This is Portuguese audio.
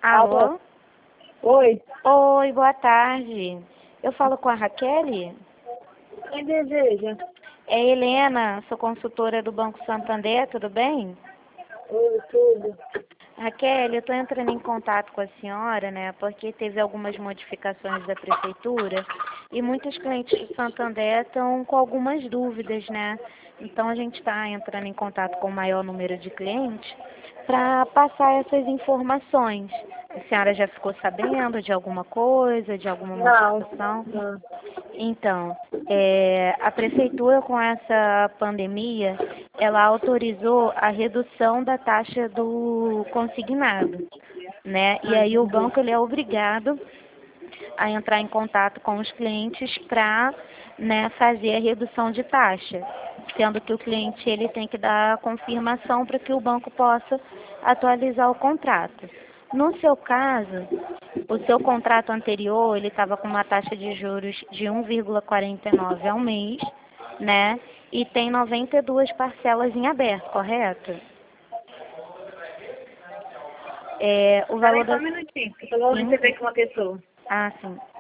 Alô? Oi, Oi, boa tarde. Eu falo com a Raquel? quem deseja? É Helena, sou consultora do Banco Santander, tudo bem? Oi, tudo. Raquel, eu estou entrando em contato com a senhora, né, porque teve algumas modificações da prefeitura e muitos clientes do Santander estão com algumas dúvidas, né? Então a gente está entrando em contato com o maior número de clientes para passar essas informações. A senhora já ficou sabendo de alguma coisa, de alguma Não, modificação? não. Então, a prefeitura com essa pandemia, ela autorizou a redução da taxa do consignado, né? E Ah, aí o entendi. banco ele é obrigado a entrar em contato com os clientes para, né, fazer a redução de taxa, sendo que o cliente ele tem que dar confirmação para que o banco possa atualizar o contrato. No seu caso, o seu contrato anterior, ele estava com uma taxa de juros de 1,49 ao mês, né? E tem 92 parcelas em aberto, correto? O valor Peraí só da... um minutinho, que eu vou Sim. receber com uma pessoa. Ah, sim.